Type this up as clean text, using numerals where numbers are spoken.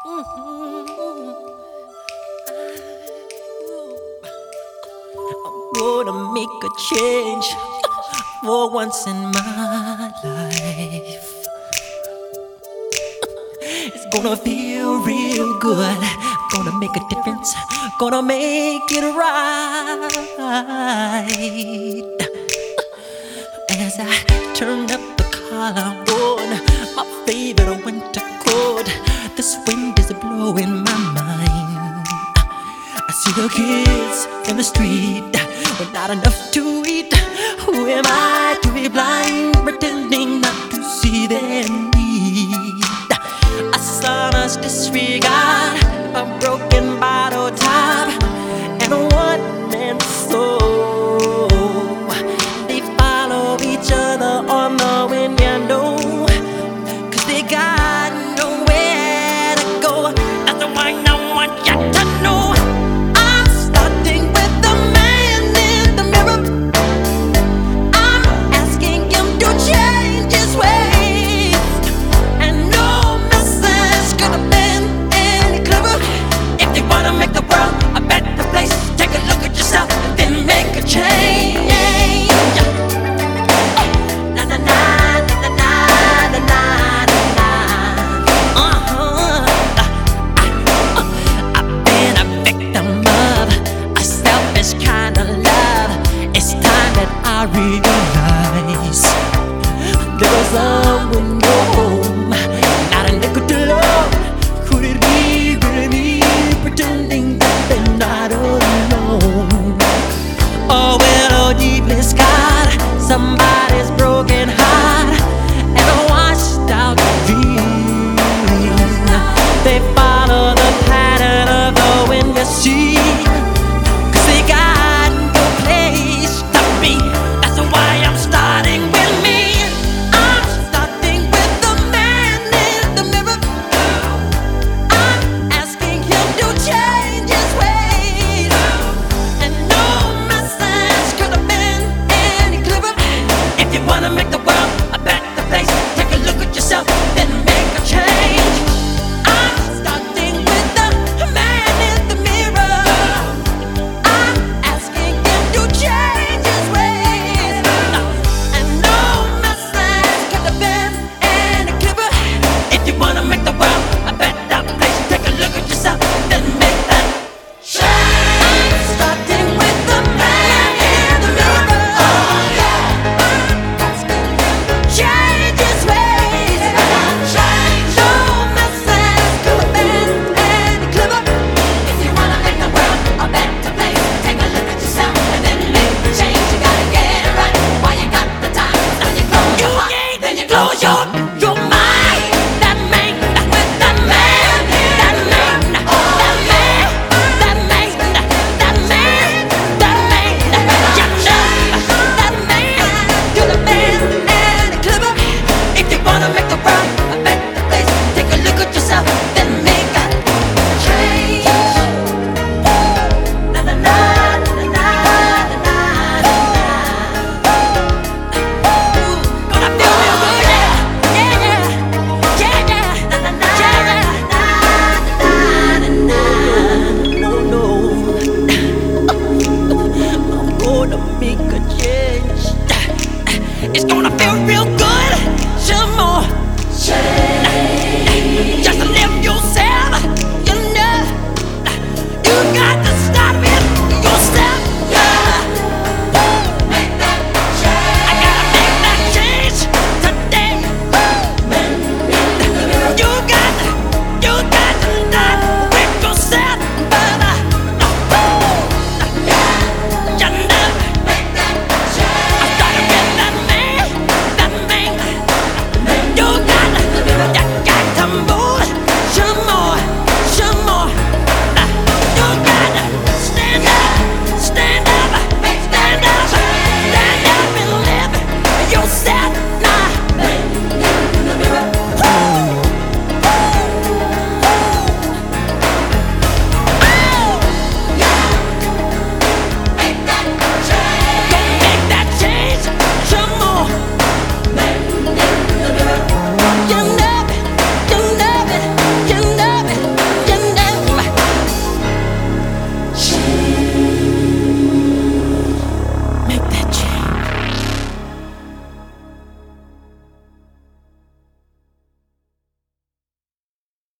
Gonna make a change for once in my life. It's gonna feel real good. Gonna make a difference. Gonna make it right. As I turn up the collar on my favorite winter coat, this wind is blowing my mind. I see the kids in the street with not enough to eat. Who am I to be blind, pretending not to see their need? A sonorous disregard, a broken bottle top, and a one-man soul. They follow each other on the wind, you know, 'cause they got nowhere to go. That's why I want you to know. I'm starting with the man in the mirror. I'm asking him to change his ways, and no message could have been any clearer. If you wanna make the world a better place, take a look at yourself and then make a change. Na na na na na na na na. I've been a victim of a selfish kind of love. It's time that I realize there was someone new.